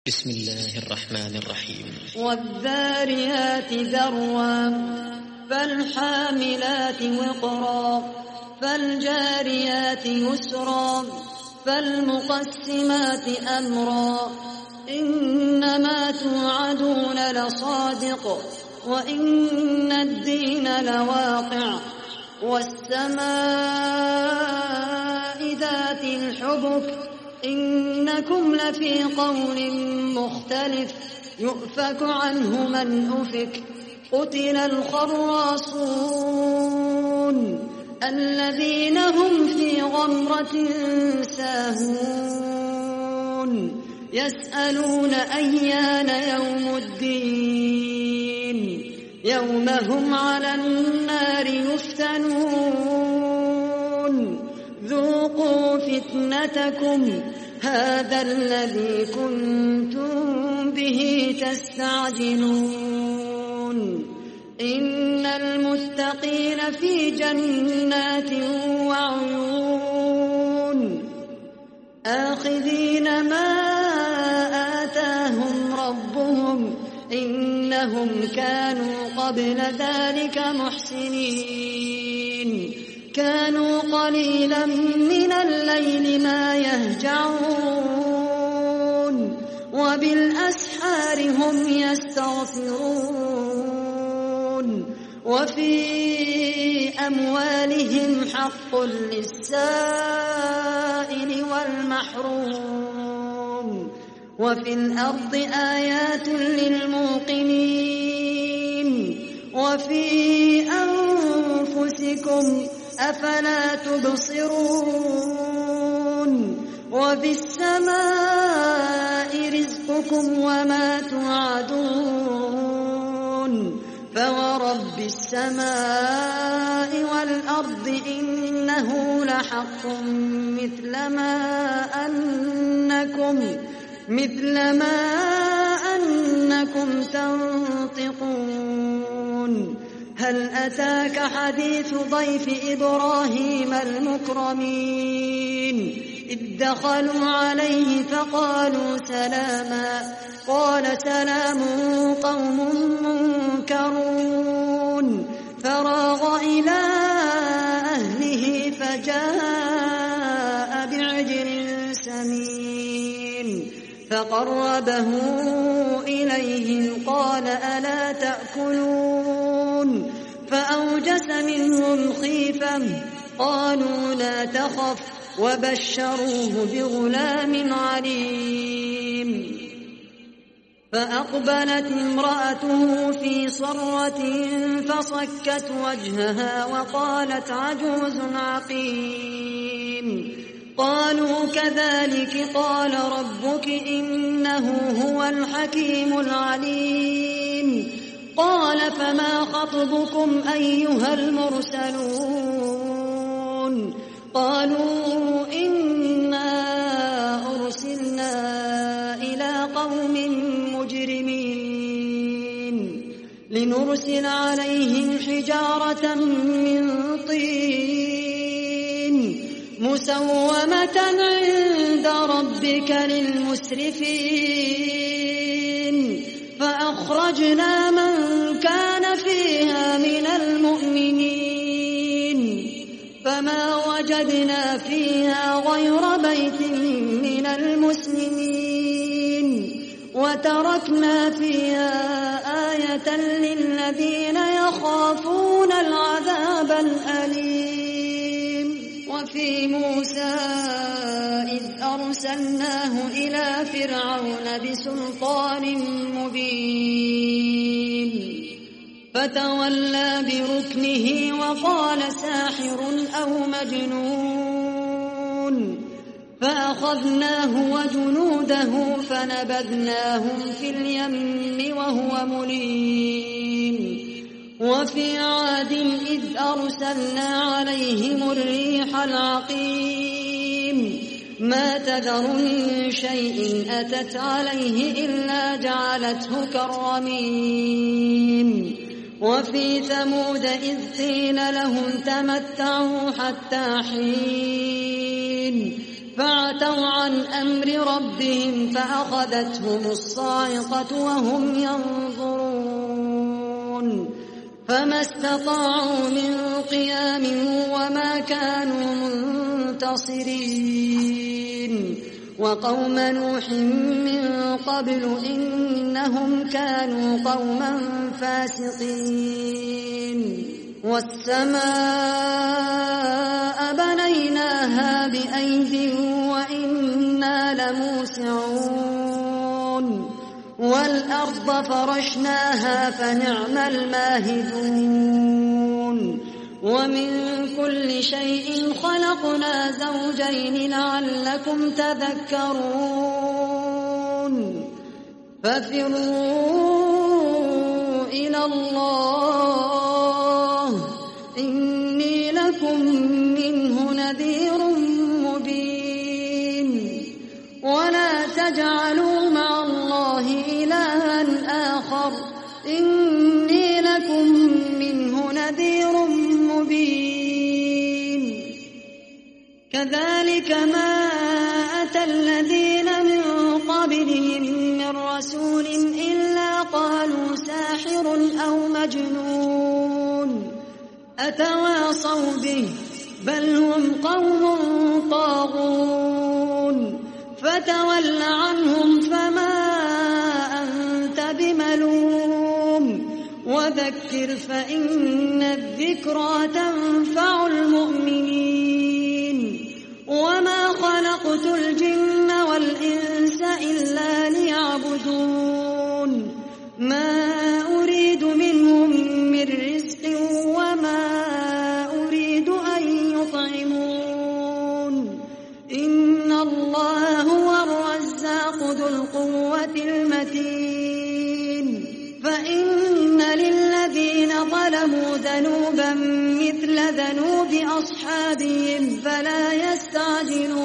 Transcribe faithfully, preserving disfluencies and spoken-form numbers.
بسم الله الرحمن الرحيم. والذاريات ذروا فالحاملات وقرا فالجاريات يسرا فالمقسمات أمرا إنما توعدون لصادق وإن الدين لواقع والسماء ذات الحبك إنكم لفي قول مختلف يؤفك عنه من أفك قتل الخراصون الذين هم في غمرة ساهون يسألون أيان يوم الدين يوم هم على النار يفتنون ذوقوا فتنتكم هذا الذي كنتم به تستعجلون إن المتقين في جنات وعيون آخذين ما آتاهم ربهم إنهم كانوا قبل ذلك محسنين كانوا قليلا من الليل ما يهجعون وبالأسحار هم يستغفرون وفي أموالهم حق للسائل والمحروم وفي الأرض آيات للموقنين وفي أنفسكم أفلا تبصرون وبالسماء رزقكم وما توعدون فورب السماء والأرض إنه لحق مثل ما أنكم مثل ما أنكم تنطقون هل أتاك حديث ضيف إبراهيم المكرمين إذ دخلوا عليه فقالوا سلاما قال سلام قوم منكرون فراغ إلى أهله فجاء بعجل سمين فقربه إليهم قال ألا تأكلون فأوجس منهم خيفة قالوا لا تخف وبشروه بغلام عليم فأقبلت امرأته في صرة فصكت وجهها وقالت عجوز عقيم قالوا كذلك قال ربك إنه هو الحكيم العليم قال فما خطبكم أيها المرسلون قالوا إنا أرسلنا إلى قوم مجرمين لنرسل عليهم حجارة من طين مسومة عند ربك للمسرفين فأخرجنا من كان فيها من المؤمنين فما وجدنا فيها غير بيت من المسلمين وتركنا فيها آية للذين يخافون العذاب الأليم وفي موسى إذ أرسلناه إلى فرعون بسلطان مبين فتولى بركنه وقال ساحر أو مجنون فأخذناه وجنوده فنبذناهم في اليم وهو مليم وفي عاد إذ أرسلنا عليهم الريح العقيم ما تذر من شيء أتت عليه إلا جعلته كالرميم وفي ثمود إذ قيل لهم تمتعوا حتى حين فعتوا عن أمر ربهم فأخذتهم الصاعقة وهم ينظرون فما استطاعوا من قيام وما كانوا منتصرين وقوم نوح من قبل إنهم كانوا قوما فاسقين والسماء بنيناها بأيد وإنا لموسعون والأرض فرشناها فنعم الماهدون ومن كل شيء خلقنا زوجين لعلكم تذكرون ففروا إلى الله إني لكم منه نذير مبين ولا تجعلوا مع الله إلها آخر إني لكم منه نذير مبين كذلك ما أتى الذين من قبلهم من رسول إلا قالوا ساحر أو مجنون أتواصوا به بل هم قوم طاغون فتول عنهم فما أنت بملوم وذكر فإن الذكرى تنفع المؤمنين وما خلقت الجن والإنس إلا ليعبدون ما أريد منهم من رزق وما أريد أن يطعمون إن الله هو الرزاق ذو القوة المتين فإن للذين ظلموا ذنوبا مثل ذنوب أصحابهم فلا يستعجلون